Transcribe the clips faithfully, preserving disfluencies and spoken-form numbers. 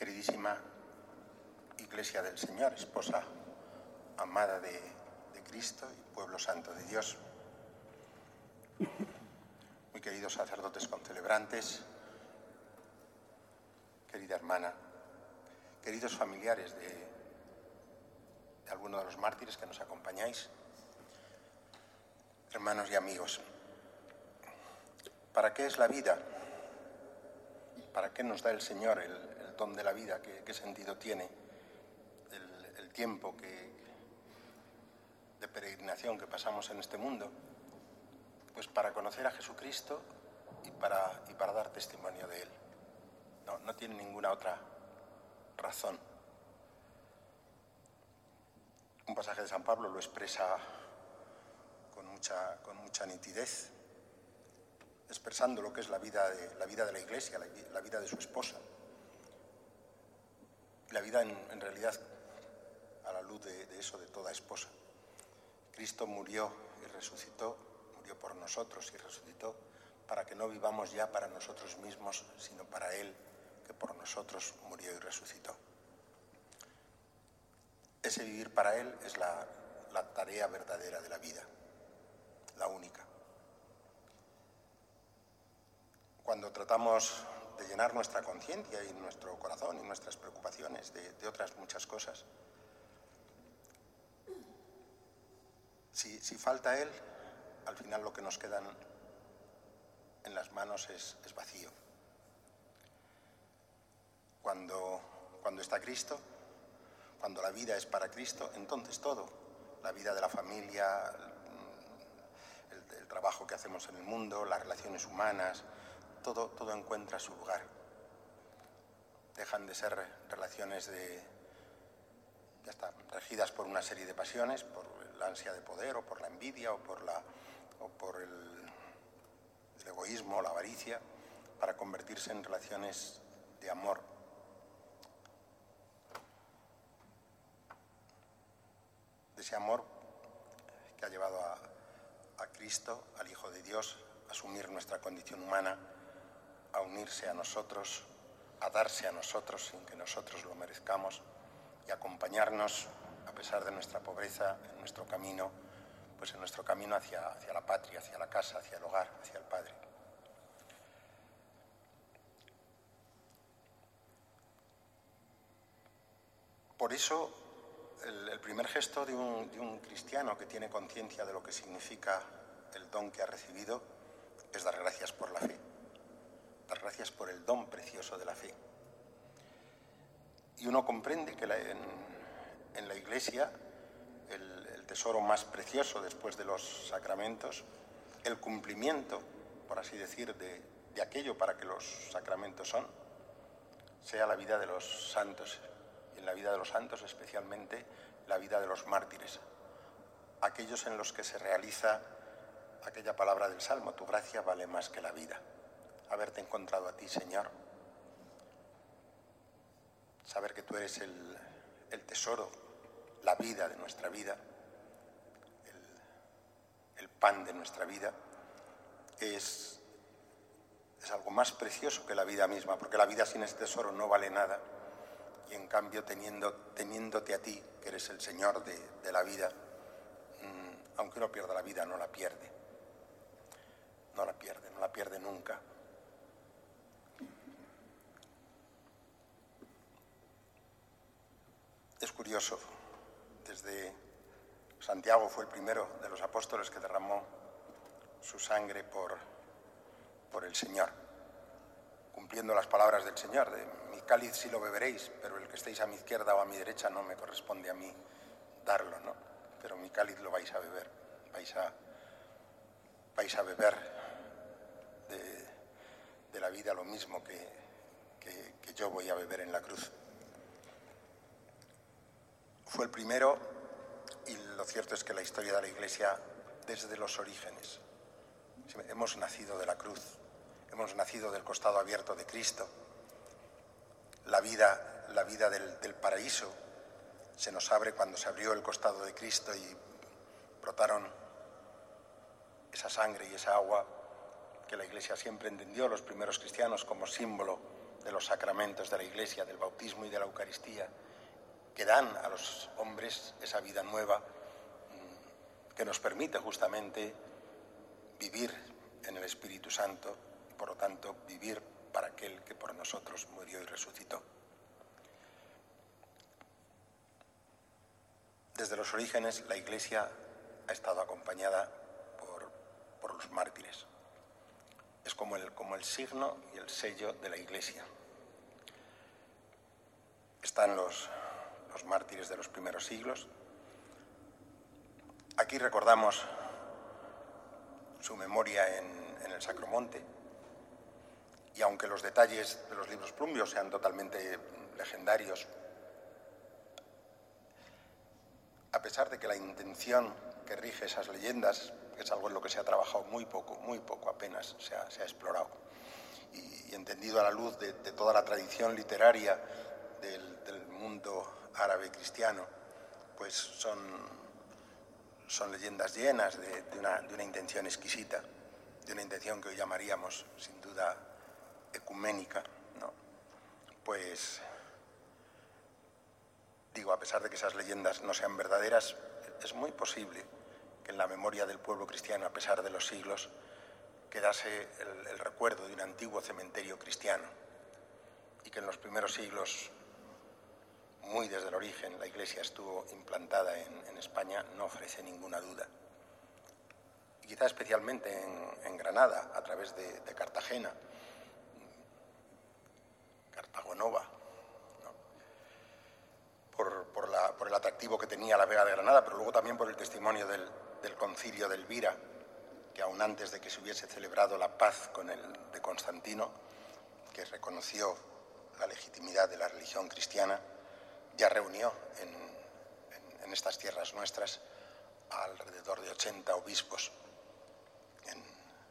Queridísima Iglesia del Señor, esposa amada de, de Cristo y pueblo santo de Dios, muy queridos sacerdotes concelebrantes, querida hermana, queridos familiares de, de alguno de los mártires que nos acompañáis, hermanos y amigos. ¿Para qué es la vida? ¿Para qué nos da el Señor el, el don de la vida? ¿Qué, qué sentido tiene el, el tiempo que, de peregrinación que pasamos en este mundo? Pues para conocer a Jesucristo y para, y para dar testimonio de Él. No, no tiene ninguna otra razón. Un pasaje de San Pablo lo expresa con mucha, con mucha nitidez, expresando lo que es la vida de la, vida de la Iglesia, la, la vida de su esposa. La vida, en, en realidad, a la luz de, de eso, de toda esposa. Cristo murió y resucitó, murió por nosotros y resucitó, para que no vivamos ya para nosotros mismos, sino para Él, que por nosotros murió y resucitó. Ese vivir para Él es la, la tarea verdadera de la vida, la única. Cuando tratamos de llenar nuestra conciencia y nuestro corazón y nuestras preocupaciones de, de otras muchas cosas, si, si falta Él, al final lo que nos quedan en las manos es, es vacío. Cuando, cuando está Cristo, cuando la vida es para Cristo, entonces todo, la vida de la familia, el, el trabajo que hacemos en el mundo, las relaciones humanas, todo, todo encuentra su lugar. Dejan de ser relaciones de, ya está, regidas por una serie de pasiones, por la ansia de poder, o por la envidia, o por, la, o por el, el egoísmo, o la avaricia, para convertirse en relaciones de amor. De ese amor que ha llevado a, a Cristo, al Hijo de Dios, a asumir nuestra condición humana, a unirse a nosotros, a darse a nosotros sin que nosotros lo merezcamos y acompañarnos, a pesar de nuestra pobreza, en nuestro camino, pues en nuestro camino hacia, hacia la patria, hacia la casa, hacia el hogar, hacia el Padre. Por eso, el, el primer gesto de un, de un cristiano que tiene conciencia de lo que significa el don que ha recibido es dar gracias por la fe. Dar gracias por el don precioso de la fe. Y uno comprende que la, en, en la Iglesia el, el tesoro más precioso después de los sacramentos, el cumplimiento, por así decir, de, de aquello para que los sacramentos son, sea la vida de los santos, y en la vida de los santos especialmente la vida de los mártires, aquellos en los que se realiza aquella palabra del Salmo: tu gracia vale más que la vida. Haberte encontrado a ti, Señor, saber que tú eres el, el tesoro, la vida de nuestra vida, el, el pan de nuestra vida, es, es algo más precioso que la vida misma, porque la vida sin ese tesoro no vale nada, y en cambio teniendo, teniéndote a ti, que eres el Señor de, de la vida, mmm, aunque uno pierda la vida, no la pierde, no la pierde, no la pierde nunca. Es curioso, desde Santiago fue el primero de los apóstoles que derramó su sangre por, por el Señor, cumpliendo las palabras del Señor, de mi cáliz sí lo beberéis, pero el que estéis a mi izquierda o a mi derecha no me corresponde a mí darlo, ¿no? Pero mi cáliz lo vais a beber, vais a, vais a beber de, de la vida lo mismo que, que, que yo voy a beber en la cruz. Fue el primero, y lo cierto es que la historia de la Iglesia, desde los orígenes, hemos nacido de la cruz, hemos nacido del costado abierto de Cristo. La vida, la vida del, del paraíso se nos abre cuando se abrió el costado de Cristo y brotaron esa sangre y esa agua que la Iglesia siempre entendió, los primeros cristianos, como símbolo de los sacramentos de la Iglesia, del bautismo y de la Eucaristía, que dan a los hombres esa vida nueva que nos permite justamente vivir en el Espíritu Santo y, por lo tanto, vivir para aquel que por nosotros murió y resucitó. Desde los orígenes, la Iglesia ha estado acompañada por, por los mártires. Es como el, como el signo y el sello de la Iglesia. Están los, los mártires de los primeros siglos. Aquí recordamos su memoria en, en el Sacromonte, y aunque los detalles de los libros plumbios sean totalmente legendarios, a pesar de que la intención que rige esas leyendas es algo en lo que se ha trabajado muy poco, muy poco apenas se ha, se ha explorado, y, y entendido a la luz de, de toda la tradición literaria del, del mundo árabe cristiano, pues son, son leyendas llenas de, de, una, de una intención exquisita, de una intención que hoy llamaríamos sin duda ecuménica, ¿no? Pues digo, a pesar de que esas leyendas no sean verdaderas, es muy posible que en la memoria del pueblo cristiano, a pesar de los siglos, quedase el, el recuerdo de un antiguo cementerio cristiano, y que en los primeros siglos, muy desde el origen, la Iglesia estuvo implantada en, en España, no ofrece ninguna duda. Y quizá especialmente en, en Granada, a través de, de Cartagena, Cartagonova, ¿no? por, por, la, por el atractivo que tenía la Vega de Granada, pero luego también por el testimonio del, del concilio de Elvira, que aún antes de que se hubiese celebrado la paz con el de Constantino, que reconoció la legitimidad de la religión cristiana, ya reunió en, en, en estas tierras nuestras alrededor de ochenta obispos. En,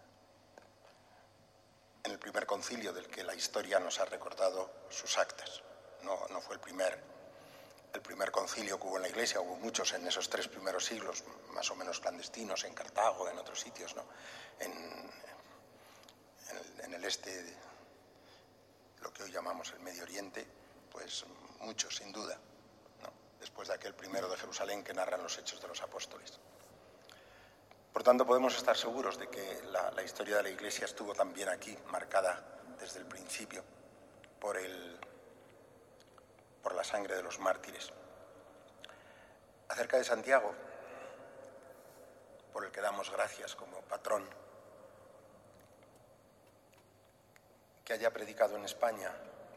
en el primer concilio del que la historia nos ha recordado sus actas. No, no fue el primer, el primer concilio que hubo en la Iglesia, hubo muchos en esos tres primeros siglos, más o menos clandestinos, en Cartago, en otros sitios, ¿no? En, en, el, en el este, lo que hoy llamamos el Medio Oriente, pues muchos, sin duda, ¿no? Después de aquel primero de Jerusalén que narran los Hechos de los Apóstoles. Por tanto, podemos estar seguros de que la, la historia de la Iglesia estuvo también aquí, marcada desde el principio por, el, por la sangre de los mártires. Acerca de Santiago, por el que damos gracias como patrón, que haya predicado en España,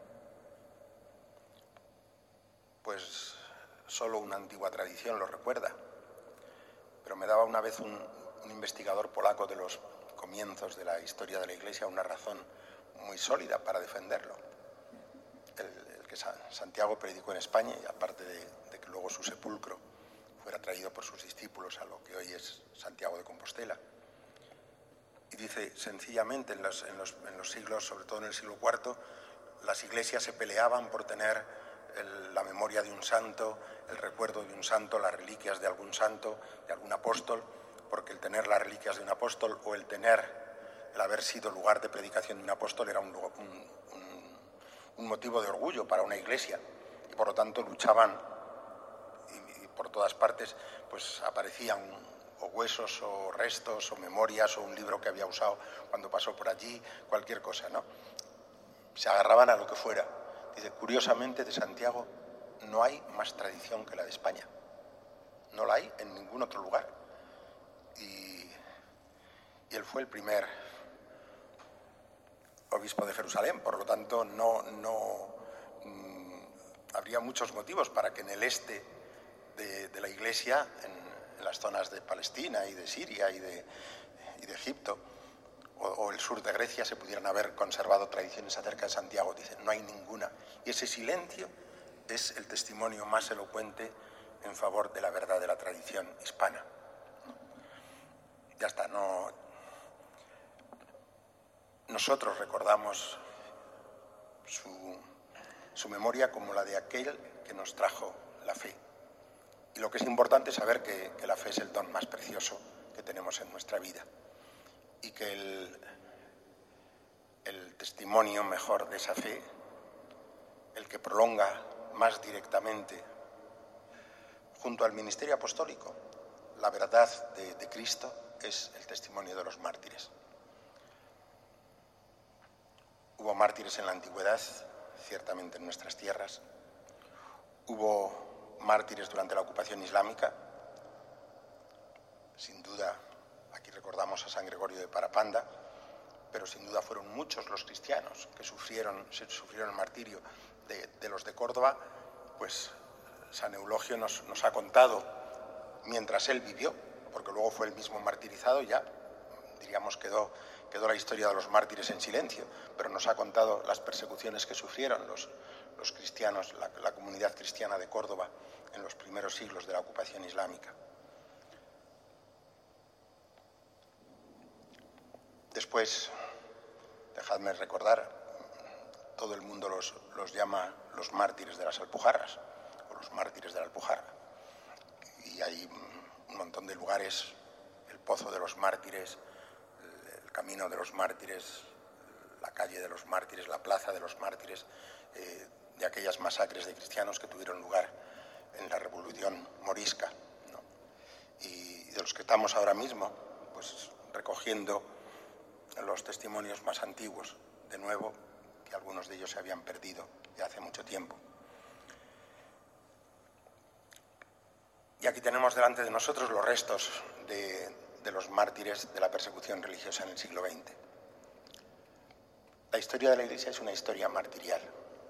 pues solo una antigua tradición lo recuerda. Pero me daba una vez un, un investigador polaco de los comienzos de la historia de la Iglesia una razón muy sólida para defenderlo. El, el que Santiago predicó en España, y aparte de, de que luego su sepulcro fuera traído por sus discípulos a lo que hoy es Santiago de Compostela. Y dice, sencillamente, en los, en los, en los siglos, sobre todo en el siglo cuarto, las iglesias se peleaban por tener el, la memoria de un santo, el recuerdo de un santo, las reliquias de algún santo, de algún apóstol, porque el tener las reliquias de un apóstol o el tener, el haber sido lugar de predicación de un apóstol era un, un, un, un motivo de orgullo para una iglesia, y por lo tanto luchaban, y, y por todas partes pues aparecían o huesos o restos o memorias o un libro que había usado cuando pasó por allí, cualquier cosa, ¿no? Se agarraban a lo que fuera. Dice, curiosamente de Santiago no hay más tradición que la de España. No la hay en ningún otro lugar. Y, y él fue el primer obispo de Jerusalén, por lo tanto no, no mmm, habría muchos motivos para que en el este de, de la Iglesia, en, en las zonas de Palestina y de Siria y de, y de Egipto, o, o el sur de Grecia, se pudieran haber conservado tradiciones acerca de Santiago. Dicen, no hay ninguna. Y ese silencio es el testimonio más elocuente en favor de la verdad de la tradición hispana. Ya está, no. Nosotros recordamos su, su memoria como la de aquel que nos trajo la fe. Y lo que es importante es saber que, que la fe es el don más precioso que tenemos en nuestra vida. Y que el, el testimonio mejor de esa fe que prolonga más directamente, junto al ministerio apostólico, la verdad de, de Cristo, es el testimonio de los mártires. Hubo mártires en la antigüedad, ciertamente en nuestras tierras. Hubo mártires durante la ocupación islámica. Sin duda, aquí recordamos a San Gregorio de Parapanda, pero sin duda fueron muchos los cristianos que sufrieron, sufrieron el martirio de, de los de Córdoba. Pues San Eulogio nos, nos ha contado, mientras él vivió, porque luego fue el mismo martirizado, ya diríamos quedó, quedó la historia de los mártires en silencio, pero nos ha contado las persecuciones que sufrieron los, los cristianos, la, la comunidad cristiana de Córdoba en los primeros siglos de la ocupación islámica. Después, dejadme recordar, todo el mundo los, los llama los mártires de las Alpujarras, o los mártires de la Alpujarra. Y hay un montón de lugares, el Pozo de los Mártires, el Camino de los Mártires, la Calle de los Mártires, la Plaza de los Mártires, eh, de aquellas masacres de cristianos que tuvieron lugar en la Revolución Morisca, ¿no? Y de los que estamos ahora mismo, pues recogiendo los testimonios más antiguos, de nuevo, que algunos de ellos se habían perdido ya hace mucho tiempo. Y aquí tenemos delante de nosotros los restos de, de los mártires de la persecución religiosa en el siglo veinte. La historia de la Iglesia es una historia martirial,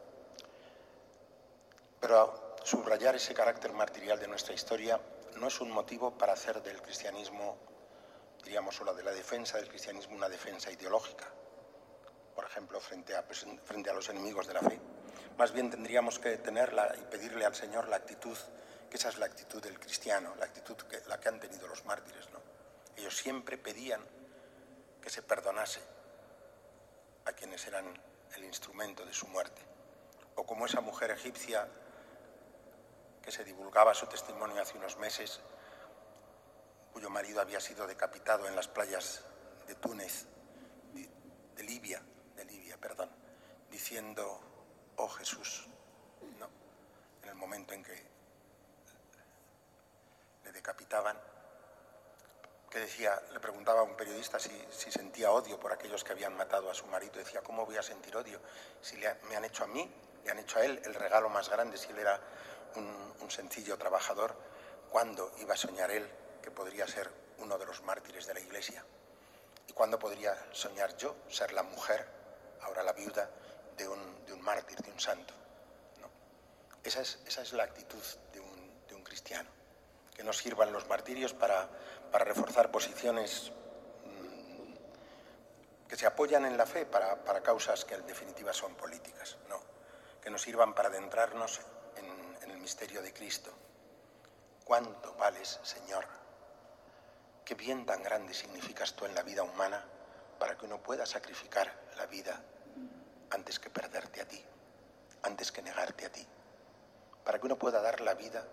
pero subrayar ese carácter martirial de nuestra historia no es un motivo para hacer del cristianismo, diríamos, o la de la defensa del cristianismo, una defensa ideológica, por ejemplo, frente a, frente a los enemigos de la fe. Más bien tendríamos que tenerla y pedirle al Señor la actitud, que esa es la actitud del cristiano, la actitud que, la que han tenido los mártires, ¿no? Ellos siempre pedían que se perdonase a quienes eran el instrumento de su muerte. O como esa mujer egipcia que se divulgaba su testimonio hace unos meses, cuyo marido había sido decapitado en las playas de Túnez, de, de Libia, de Libia, perdón, diciendo, oh Jesús, ¿no? En el momento en que le decapitaban, que decía, le preguntaba a un periodista si, si sentía odio por aquellos que habían matado a su marido. Decía, ¿cómo voy a sentir odio si le, me han hecho a mí, le han hecho a él el regalo más grande, si él era un, un sencillo trabajador? ¿Cuándo iba a soñar él que podría ser uno de los mártires de la Iglesia? ¿Y cuándo podría soñar yo ser la mujer, ahora la viuda, de un, de un mártir, de un santo? ¿No? Esa es, esa es la actitud de un, de un cristiano. Que nos sirvan los martirios para, para reforzar posiciones mmm, que se apoyan en la fe para, para causas que en definitiva son políticas, no, que nos sirvan para adentrarnos en, en el misterio de Cristo. ¿Cuánto vales, Señor? ¿Qué bien tan grande significas tú en la vida humana para que uno pueda sacrificar la vida antes que perderte a ti, antes que negarte a ti? Para que uno pueda dar la vida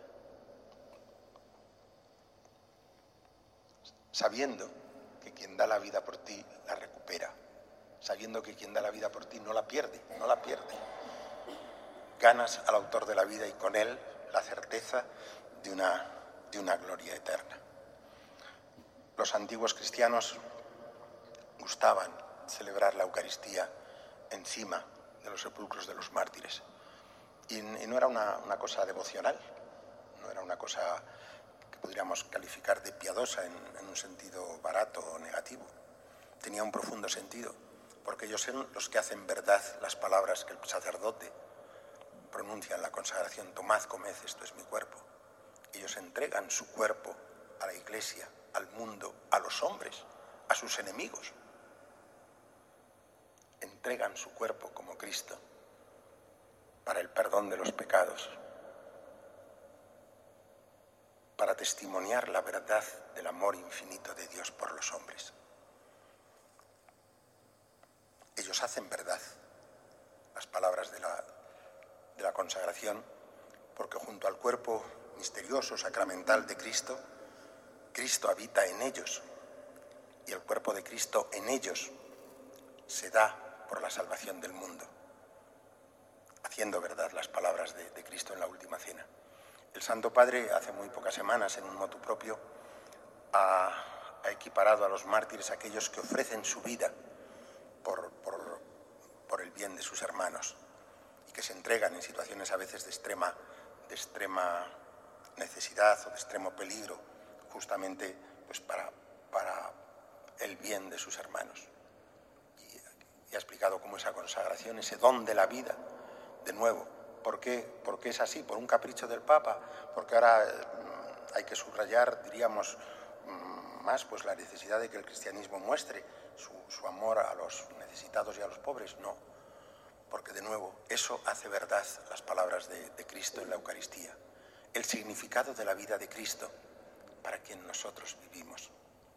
sabiendo que quien da la vida por ti la recupera, sabiendo que quien da la vida por ti no la pierde, no la pierde. Ganas al autor de la vida y con él la certeza de una, de una gloria eterna. Los antiguos cristianos gustaban celebrar la Eucaristía encima de los sepulcros de los mártires. Y, y no era una, una cosa devocional, no era una cosa que podríamos calificar de piadosa en, en un sentido barato o negativo. Tenía un profundo sentido, porque ellos son los que hacen verdad las palabras que el sacerdote pronuncia en la consagración: tomad, comed, esto es mi cuerpo. Ellos entregan su cuerpo a la Iglesia, al mundo, a los hombres, a sus enemigos. Entregan su cuerpo como Cristo para el perdón de los pecados, para testimoniar la verdad del amor infinito de Dios por los hombres. Ellos hacen verdad las palabras de la, de la consagración, porque junto al cuerpo misterioso, sacramental de Cristo, Cristo habita en ellos, y el cuerpo de Cristo en ellos se da por la salvación del mundo, haciendo verdad las palabras de, de Cristo en la Última Cena. El Santo Padre, hace muy pocas semanas, en un motu propio, ha, ha equiparado a los mártires a aquellos que ofrecen su vida por, por, por el bien de sus hermanos y que se entregan en situaciones a veces de extrema, de extrema necesidad o de extremo peligro, justamente pues para, para el bien de sus hermanos. Y, y ha explicado cómo esa consagración, ese don de la vida, de nuevo, ¿por qué, por qué es así? ¿Por un capricho del Papa? Porque ahora eh, hay que subrayar, diríamos, más pues la necesidad de que el cristianismo muestre su, su amor a los necesitados y a los pobres. No, porque de nuevo eso hace verdad las palabras de, de Cristo en la Eucaristía, el significado de la vida de Cristo para quien nosotros vivimos,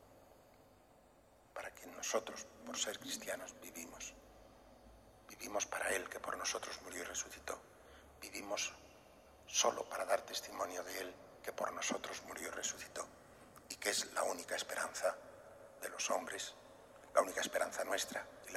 para quien nosotros, por ser cristianos, vivimos. Vivimos para Él, que por nosotros murió y resucitó. Vivimos solo para dar testimonio de Él, que por nosotros murió y resucitó, y que es la única esperanza de los hombres, la única esperanza nuestra,